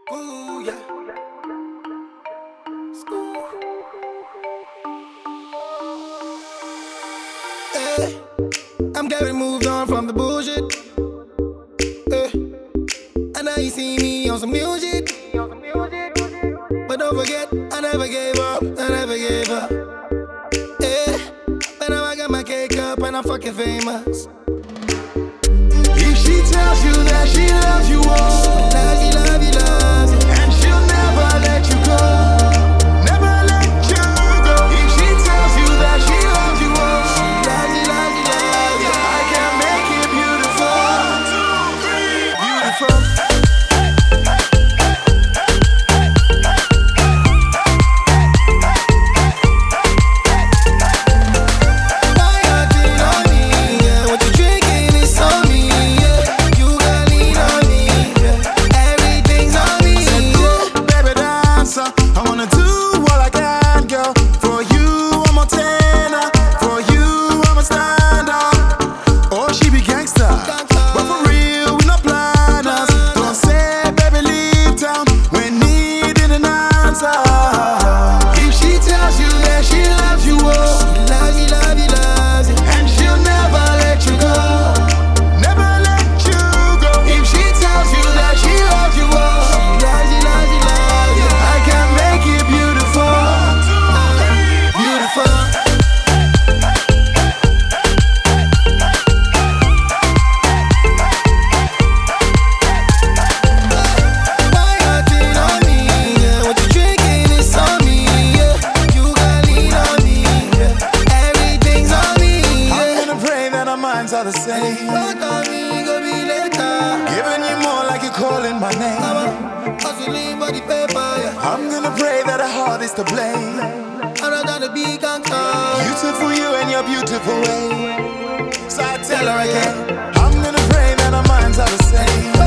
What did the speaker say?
Ooh, yeah. School. Hey, I'm glad we moved on from the bullshit. Hey, and now you see me on some new shit. But don't forget, I never gave up. I never gave up. Hey, but now I got my cake up and I'm fucking famous. If she tells you that she loves you all, Love you, love you, love you. and she'll never let you go, never let you go. If she tells you that she loves you all, Love you, love you, love you. I can make it beautiful. 1, 2, 3, beautiful. Are the same. Don't call me, go be later. Giving you more like you're calling my name. Hustling for the paper, yeah. I'm gonna pray that her heart is to blame. I'm not gonna be conquered. Beautiful you and your beautiful way. So I tell her again, Yeah. I'm gonna pray that our minds are the same.